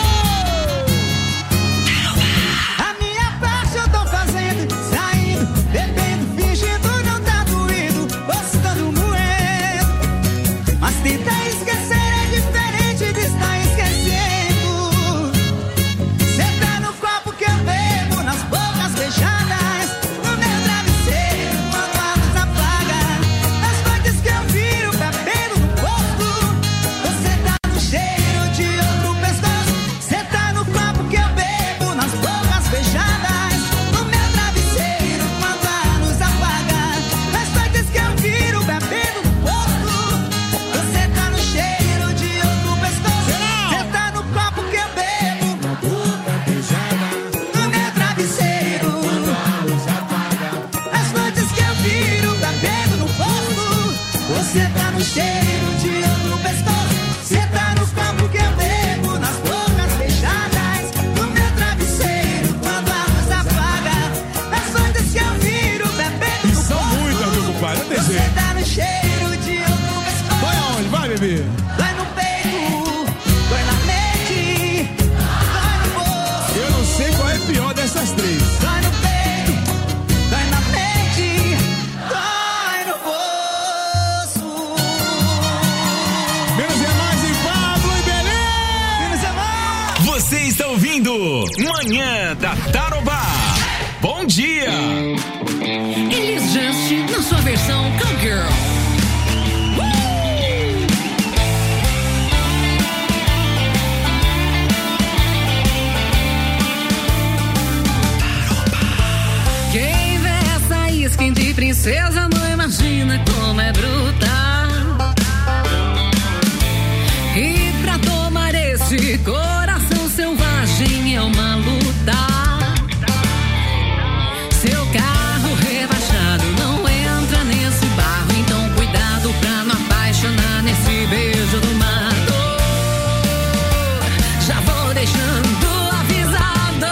A minha parte eu tô fazendo, saindo, bebendo, fingindo não tá doído, postando moendo. Mas tentar esquecer é diferente de estar esquecendo. Cê tá no copo que eu bebo, nas bocas beijadas, no meu travesseiro quando a luz apaga. Nas noites que eu viro bebendo no posto, você tá no cheiro de outro pescoço. Cê tá no copo que eu bebo, nas bocas beijadas, no meu travesseiro quando a luz apaga. Nas noites que eu viro bebendo no posto, você tá no cheiro de outro pescoço. Cê tá no copo que eu bebo, na boca beijada, no meu travesseiro quando a luz apaga. Nas noites que eu viro bebendo no posto, você tá no cheiro de outro pescoço. Cê tá no copo que eu bebo, nas bocas beijadas, no meu travesseiro quando a luz apaga. Nas noites que eu viro bebendo no São posto, muitas, meu compadre, não tem você jeito. tá no cheiro de outro pescoço. Vai aonde? Vai, bebê. Dói no peito, dói na mente, dói no bolso. Eu não sei qual é pior dessas três. Dói no peito, dói na mente, dói no bolso. Menos é mais em Pablo e Belém. Menos é mais. Você está ouvindo Manhã da Tarobá. Bom dia. Elis Just na sua versão Cowgirl. Quem vê essa skin de princesa não imagina como é bruta. E pra tomar esse coração selvagem é uma luta. Seu carro rebaixado não entra nesse barro, então cuidado pra não apaixonar nesse beijo do mato. Já vou deixando avisado.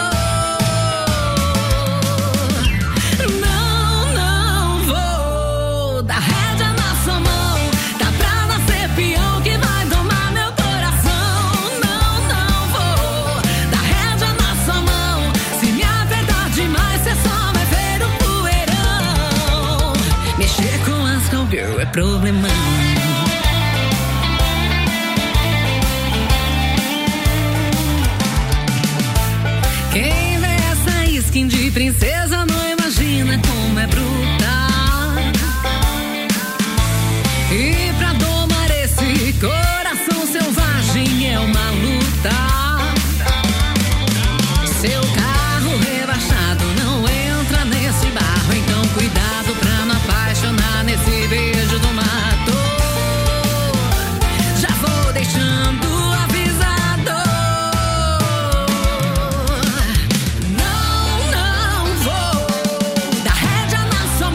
Não vou dar rédea na sua mão. Tá pra nascer peão que vai domar meu coração. Não vou dar rédea na sua mão. Se me apertar demais, cê só vai ver o poeirão. Mexer com as cowgirl é problemão. Quem vê essa skin de princesa não imagina como é bruta. E pra domar esse coração selvagem é uma luta. Seu carro rebaixado não entra nesse barro, então cuidado pra não apaixonar nesse beijo do mato. Já vou deixando avisado. Não vou dar rédea na sua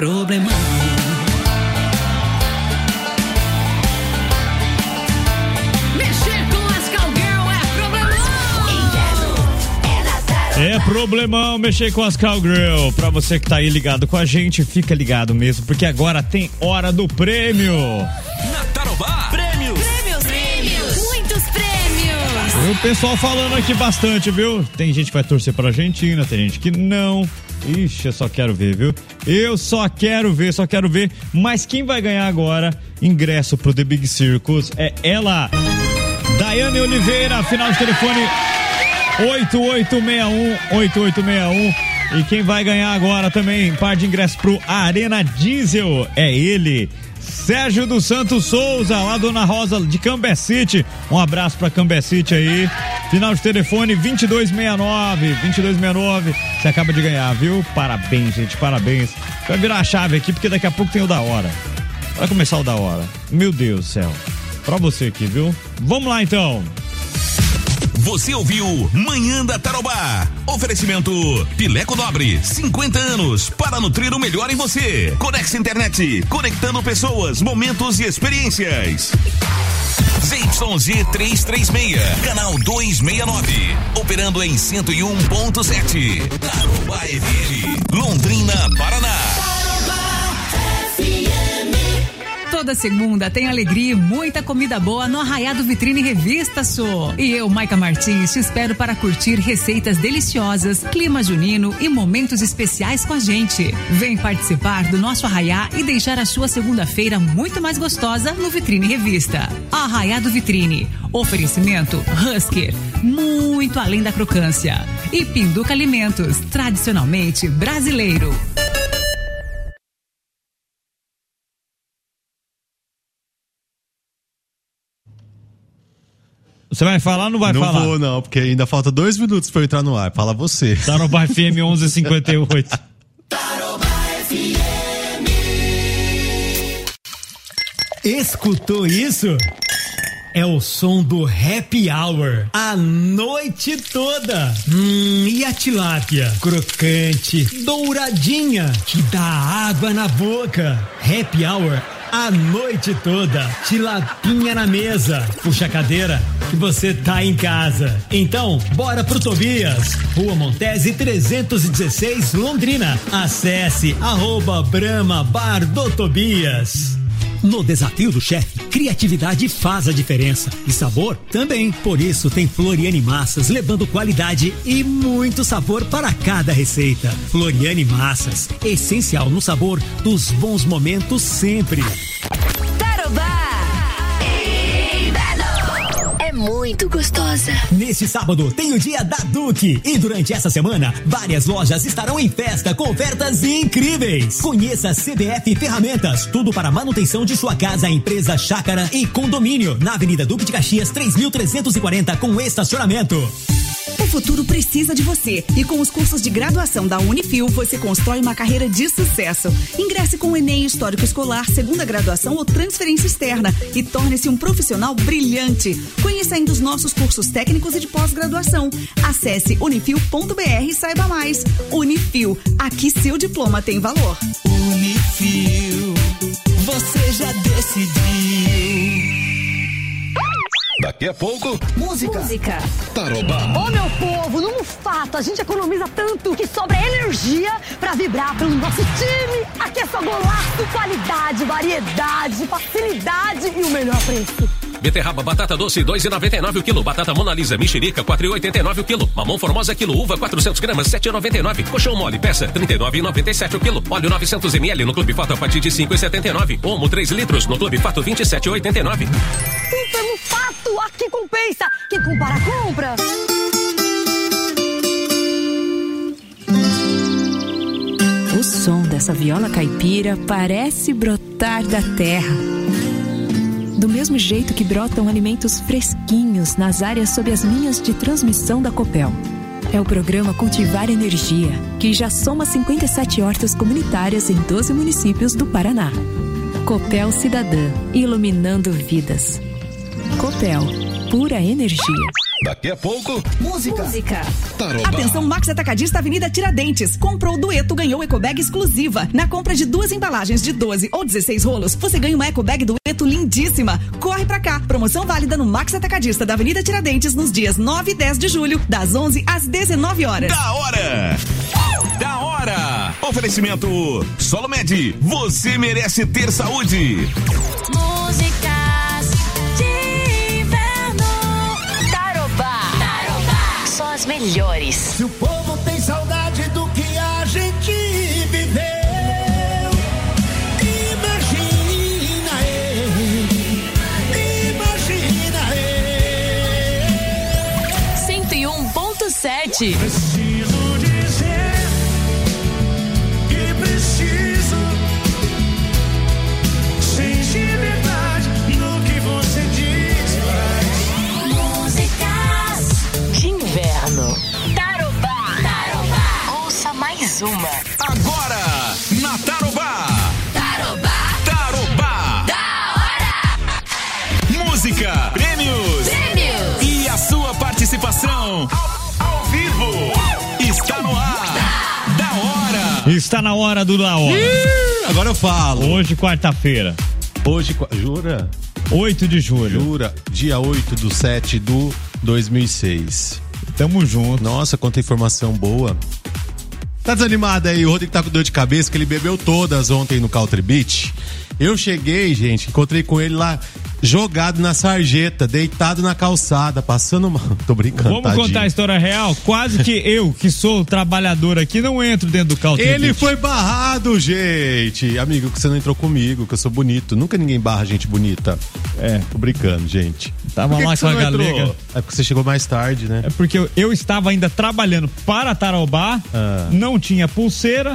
problemão. Mexer com as cowgirl é problemão. É problemão mexer com as cowgirl. Pra você que tá aí ligado com a gente, fica ligado mesmo, porque agora tem hora do prêmio. Na Tarobá, prêmios. Muitos prêmios. O pessoal falando aqui bastante, viu? Tem gente que vai torcer pra Argentina, tem gente que não. Ixi, eu só quero ver, viu? Eu só quero ver. Mas quem vai ganhar agora ingresso pro The Big Circus é ela, Daiane Oliveira, final de telefone 8861. E quem vai ganhar agora também par de ingressos pro Arena Diesel é ele, Sérgio dos Santos Souza, lá Dona Rosa de Cambé City. Um abraço pra Cambé City aí. Final de telefone 2269. Você acaba de ganhar, viu? Parabéns, gente, parabéns. Vai virar a chave aqui, porque daqui a pouco tem o da hora. Vai começar o da hora. Meu Deus do céu. Pra você aqui, viu? Vamos lá, então. Você ouviu Manhã da Tarobá. Oferecimento Pileco Nobre, 50 anos para nutrir o melhor em você. Conex Internet, conectando pessoas, momentos e experiências. ZYZ 336, canal 269, operando em 101.7. Tarobá FM, Londrina, Paraná. Toda segunda tem alegria e muita comida boa no Arraiado Vitrine Revista Sou. E eu, Maica Martins, te espero para curtir receitas deliciosas, clima junino e momentos especiais com a gente. Vem participar do nosso Arraiá e deixar a sua segunda-feira muito mais gostosa no Vitrine Revista. Arraiado Vitrine. Oferecimento Husky, muito além da crocância. E Pinduca Alimentos, tradicionalmente brasileiro. Você vai falar ou não vai falar? Não vou, não, porque ainda falta 2 minutos pra eu entrar no ar. Fala você. Tarobá FM 1158. Tarobá FM. Escutou isso? É o som do Happy Hour a noite toda. E a tilápia? Crocante, douradinha, que dá água na boca. Happy Hour a noite toda. Tilapinha na mesa. Puxa a cadeira que você tá em casa. Então, bora pro Tobias. Rua Montese 316, Londrina. Acesse @Brahma Bar do Tobias. No Desafio do Chefe, criatividade faz a diferença. E sabor também. Por isso tem Floriane Massas, levando qualidade e muito sabor para cada receita. Floriane Massas, essencial no sabor dos bons momentos sempre. Tarobá. É muito gostosa. Nesse sábado tem o dia da Duque e durante essa semana várias lojas estarão em festa com ofertas incríveis. Conheça CBF Ferramentas, tudo para manutenção de sua casa, empresa, chácara e condomínio, na Avenida Duque de Caxias 3340 com estacionamento. O futuro precisa de você e com os cursos de graduação da Unifil você constrói uma carreira de sucesso. Ingresse com o Enem Histórico Escolar, segunda graduação ou transferência externa e torne-se um profissional brilhante. Conheça ainda os nossos cursos técnicos e de pós-graduação. Acesse unifil.br e saiba mais. Unifil, aqui seu diploma tem valor. Unifil, você já decidiu. Daqui a pouco, Música. Tarobá. Ô meu povo, num fato, a gente economiza tanto que sobra energia pra vibrar pelo nosso time. Aqui é só golaço, qualidade, variedade, facilidade e o melhor preço. Beterraba, batata doce, 2,99 o quilo. Batata Mona Lisa, mexerica, 4,89 o quilo. Mamão Formosa, quilo. Uva, 400 gramas, 7,99. Colchão mole, peça, 39,97 o quilo. Óleo 900 ml no Clube Fato a partir de 5,79. Omo, 3 litros no Clube Fato, 27,89. Pelo fato, aqui compensa. Quem compara, compra. O som dessa viola caipira parece brotar da terra. Do mesmo jeito que brotam alimentos fresquinhos nas áreas sob as linhas de transmissão da Copel. É o programa Cultivar Energia, que já soma 57 hortas comunitárias em 12 municípios do Paraná. Copel Cidadã, iluminando vidas. Copel, pura energia. Daqui a pouco, Música. Tarobá. Atenção, Max Atacadista Avenida Tiradentes. Comprou o dueto, ganhou ecobag exclusiva. Na compra de 2 embalagens de 12 ou 16 rolos, você ganha uma ecobag dueto lindíssima. Corre pra cá. Promoção válida no Max Atacadista da Avenida Tiradentes nos dias 9 e 10 de julho, das 11 às 19 horas. Da hora! Da hora! Oferecimento Solomed, você merece ter saúde. Músicas de inverno. Tarobá. Só as melhores. Se o povo tem saudade do que a gente viveu, imagina ele. 101.7. Preciso dizer que preciso. Sente verdade no que você diz. Músicas de inverno. Tarobá. Ouça mais uma. Agora, na Tarobá. Tarobá. Da hora. Música, prêmios. E a sua participação ao vivo. Está no ar. Da hora. Está na hora do Da Hora. Agora eu falo. Hoje, quarta-feira. Jura? 8 de julho. Jura? Dia 8/7/2006. Tamo junto. Nossa, quanta informação boa. Tá desanimado aí? O Rodrigo tá com dor de cabeça, que ele bebeu todas ontem no Country Beach. Eu cheguei, gente, encontrei com ele lá, jogado na sarjeta, deitado na calçada, passando mal. Tô brincando, Vamos tadinho. contar a história real? Quase que eu, que sou trabalhador aqui, não entro dentro do Country Ele Beach. foi barrado, gente. Amigo, que você não entrou comigo, que eu sou bonito. Nunca ninguém barra gente bonita. Tô brincando, gente. Tava lá com a galega. É porque você chegou mais tarde, né? É porque eu estava ainda trabalhando para Tarobá, não tinha pulseira.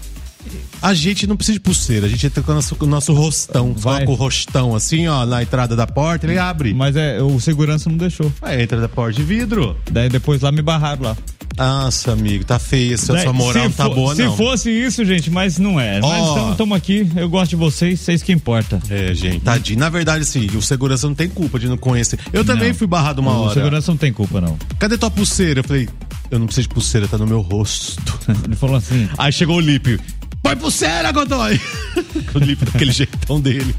A gente não precisa de pulseira, a gente entra com o nosso rostão. Coloca o rostão assim, ó, na entrada da porta, ele abre. Mas o segurança não deixou. Entra da porta de vidro. Daí depois lá me barraram lá. Nossa, amigo, tá feia, sua moral não tá boa, não. Se fosse isso, gente, mas não é. Mas estamos aqui, eu gosto de vocês que importa. Gente, tadinho. Na verdade, assim, o segurança não tem culpa de não conhecer. Eu também fui barrado uma hora. O segurança não tem culpa, não. Cadê tua pulseira? Eu falei, eu não preciso de pulseira, tá no meu rosto. Ele falou assim. Aí chegou o Lipe. Põe pulseira, Godoy! O Lipe daquele jeitão dele.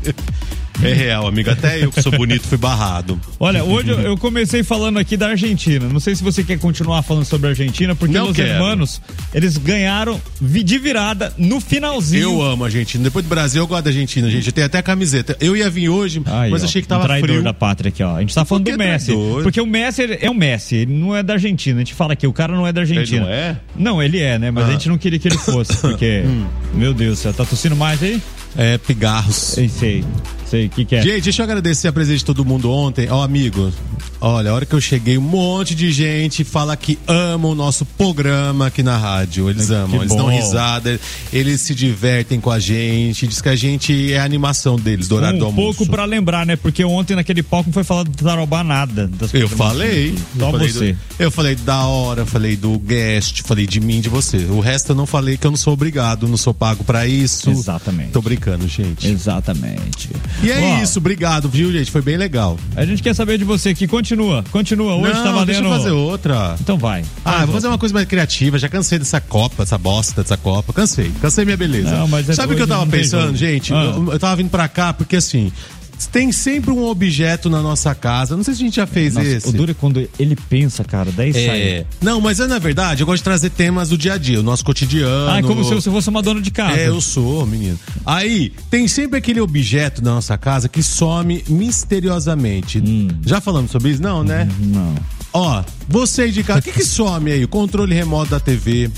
É real, amigo. Até eu que sou bonito fui barrado. Olha, hoje eu comecei falando aqui da Argentina. Não sei se você quer continuar falando sobre a Argentina, porque os hermanos, eles ganharam de virada no finalzinho. Eu amo a Argentina. Depois do Brasil, eu gosto da Argentina, gente. Eu tenho até a camiseta. Eu ia vir hoje, mas achei que tava traidor frio. Da pátria aqui, ó. A gente tá falando do Messi. Traidor? Porque o Messi é o Messi, ele não é da Argentina. A gente fala que o cara não é da Argentina. Ele não é? Não, ele é, né? Mas a gente não queria que ele fosse, porque... Meu Deus, você tá tossindo mais aí? Pigarros. Sei, o que é? Gente, deixa eu agradecer a presença de todo mundo ontem. Amigo, olha, a hora que eu cheguei, um monte de gente fala que ama o nosso programa aqui na rádio. Eles amam, eles dão risada, eles se divertem com a gente, diz que a gente é a animação deles, do horário do almoço. Um pouco pra lembrar, né? Porque ontem naquele palco não foi falado do Tarobá nada. Eu falei. Só você. Eu falei da hora, falei do guest, falei de mim, de você. O resto eu não falei, que eu não sou obrigado, não sou pago pra isso. Exatamente. Tô brincando, gente. Exatamente. E é isso, obrigado, viu, gente? Foi bem legal. A gente quer saber de você que continua. Hoje não, tá valendo. Deixa eu fazer outra. Então vai. Vou fazer uma coisa mais criativa. Já cansei dessa Copa, essa bosta dessa Copa. Cansei minha beleza. Não, mas sabe o que eu tava pensando, gente? Eu tava vindo pra cá porque assim, tem sempre um objeto na nossa casa. Não sei se a gente já fez esse. O duro é quando ele pensa, cara, daí sai. Não, mas na verdade, eu gosto de trazer temas do dia a dia, o nosso cotidiano. É como se você fosse uma dona de casa. Eu sou, menino. Aí, tem sempre aquele objeto da nossa casa que some misteriosamente. Já falamos sobre isso? Não, né? Não. Você aí de casa, o que some aí? O controle remoto da TV.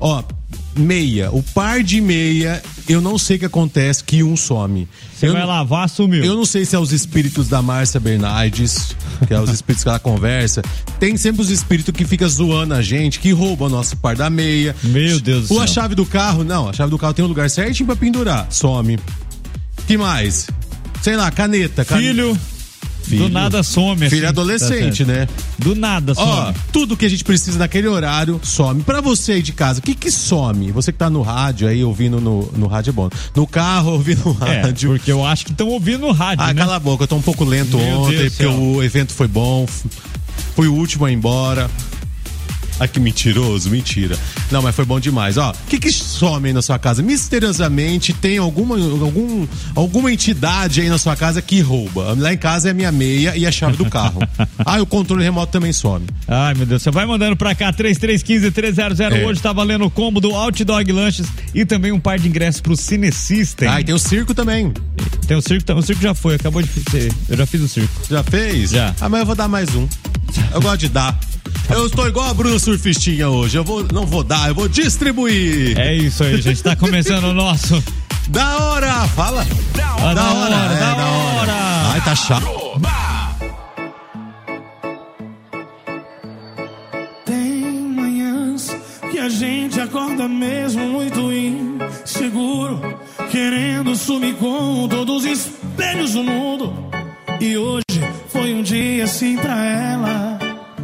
Meia, o par de meia, eu não sei o que acontece, que um some. Você vai lavar, sumiu. Eu não sei se é os espíritos da Márcia Bernardes, que é os espíritos que ela conversa. Tem sempre os espíritos que ficam zoando a gente, que roubam o nosso par da meia. Meu Deus do céu. A chave do carro, não, a chave do carro tem um lugar certinho pra pendurar, some. Que mais? Sei lá, caneta. Filho. Do nada some. Filho adolescente, né? Do nada some. Tudo que a gente precisa naquele horário some. Pra você aí de casa, o que some? Você que tá no rádio aí, ouvindo no rádio é bom. No carro, ouvindo no rádio. Porque eu acho que estão ouvindo no rádio, né? Cala a boca, eu tô um pouco lento ontem, porque o evento foi bom. Fui o último a ir embora. Ai, que mentiroso, mentira. Não, mas foi bom demais. Ó, o que some aí na sua casa? Misteriosamente tem alguma entidade aí na sua casa que rouba. Lá em casa é a minha meia e a chave do carro. O controle remoto também some. Ai, meu Deus, você vai mandando pra cá, 3315-300. Hoje tá valendo o combo do Outdog Lanches e também um par de ingressos pro Cine System. E tem o circo também. Tem o circo já foi, acabou de ser. Eu já fiz o circo. Já fez? Já. Mas eu vou dar mais um. Eu gosto de dar. Eu estou igual a Bruna Surfistinha hoje. Não vou dar, eu vou distribuir. É isso aí, gente. Tá começando o nosso. Da hora! Fala! Da hora! Ai, tá chato. Tem manhãs que a gente acorda mesmo muito inseguro, querendo sumir com todos os espelhos do mundo. E hoje foi um dia assim pra ela.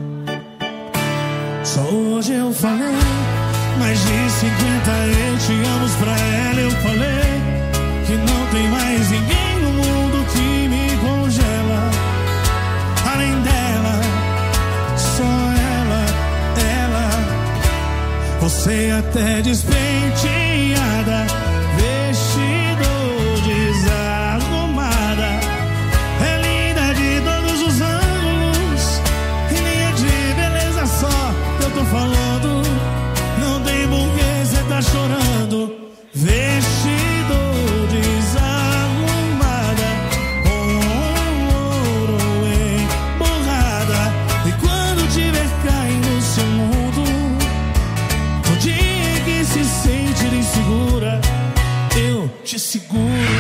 Só hoje eu falei mais de 50 eu te amo pra ela. Eu falei que não tem mais ninguém no mundo que me congela. Além dela, só ela. Você até despenteada, vestido desarrumada, é linda de todos os ângulos, e nem é de beleza só eu tô falando. Não tem porquê cê tá chorando. Vestido desarrumada, com ouro emborrada, e quando tiver caindo no seu mundo, no dia que se sentir insegura, eu te seguro.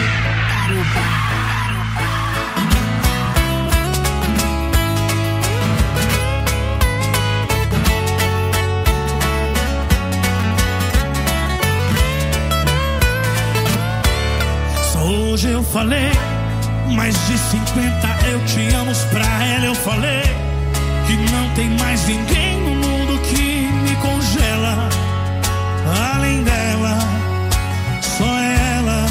Hoje eu falei mais de 50 eu te amo pra ela. Eu falei que não tem mais ninguém no mundo que me congela. Além dela, só ela.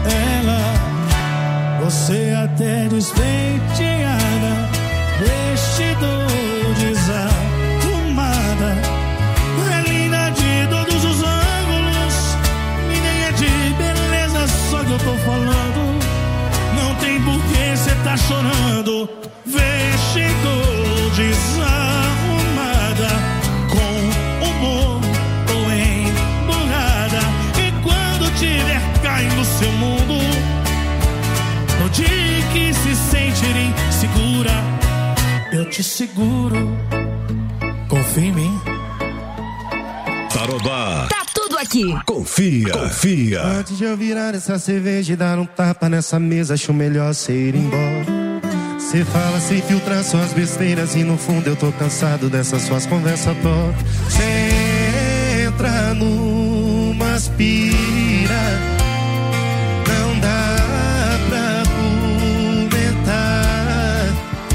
Você até despenteada, vestido desarrumada, é linda de todos os ângulos, e nem é de beleza só que eu tô falando. Não tem porquê cê tá chorando. Vestido desarrumada, com humor ou emburrada, e quando tiver caindo seu mundo, no dia que se sentir insegura, eu te seguro. Confia em mim. Tarobá. Tá tudo aqui. Confia. Antes de eu virar essa cerveja e dar um tapa nessa mesa, acho melhor cê ir embora. Cê fala sem filtrar suas besteiras e no fundo eu tô cansado dessas suas conversas tortas. Cê entra numa aspira, não dá pra comentar.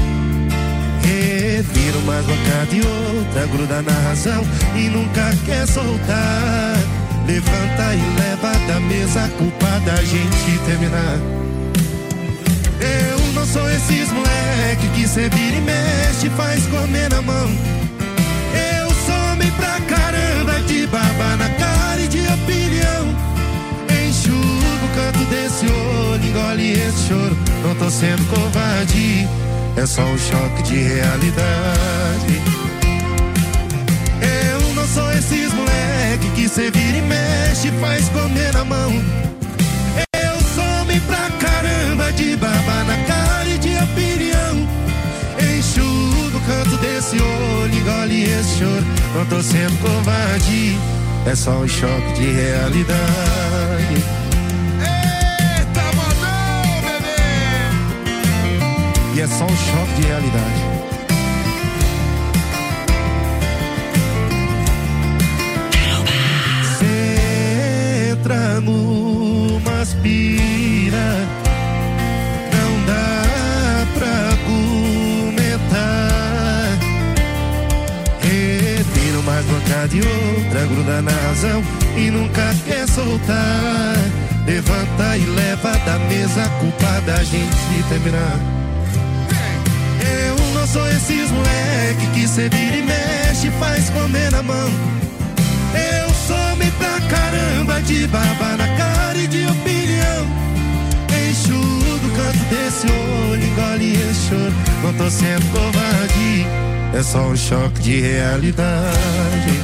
Revira uma bocada e outra, gruda na razão e nunca quer soltar. Levanta e leva da mesa a culpa da gente terminar. Eu não sou esses moleque que cê vira e mexe, faz comer na mão. Eu sou homem pra caramba, de baba na cara e de opinião. Enxuga o canto desse olho, engole esse choro. Não tô sendo covarde, é só um choque de realidade. Eu não sou esses moleque que cê vira e mexe, faz comer na mão. Eu sou homem pra caramba, de baba na cara e de opinião. Enxuga o canto desse olho, engole esse choro. Não tô sendo covarde, é só um choque de realidade. Eita, mandou, bebê! E é só um choque de realidade. Entra numa aspira, não dá pra comentar. Retira uma bocada e outra, gruda na razão e nunca quer soltar. Levanta e leva da mesa a culpa da gente terminar. Eu não sou esses moleque que cê vira e mexe, faz comer na mão. Eu sou meio pra caramba de baba na cara e de opinião. Enxugo o canto desse olho, engole esse choro. Não tô sendo covarde, é só um choque de realidade.